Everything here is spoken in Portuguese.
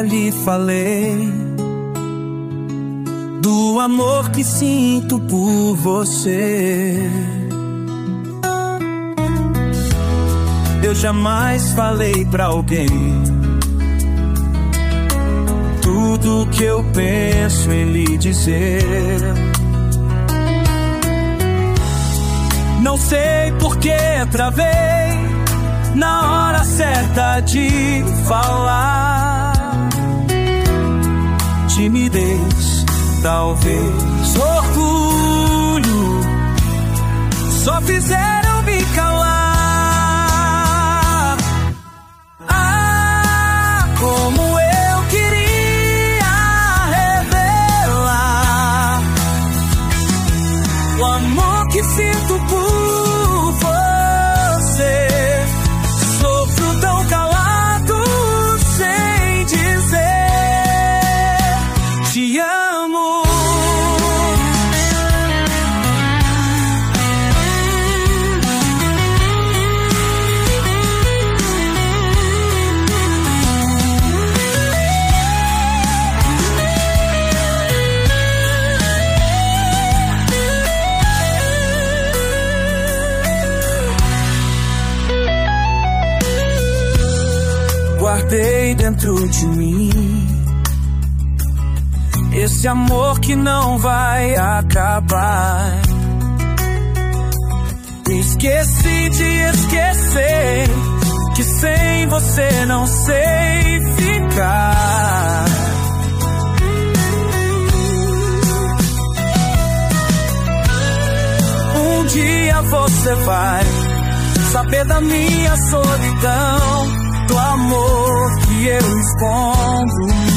lhe falei do amor que sinto por você. Eu jamais falei pra alguém tudo que eu penso em lhe dizer. Não sei por que travei na hora certa de falar. Timidez, talvez orgulho, só fizeram me calar. Ah, como eu queria revelar o amor que sinto por você. Sofro tão calado sem dizer te amo. Guardei dentro de mim esse amor que não vai acabar. Esqueci de esquecer que sem você não sei ficar. Um dia você vai saber da minha solidão, do amor que eu escondo.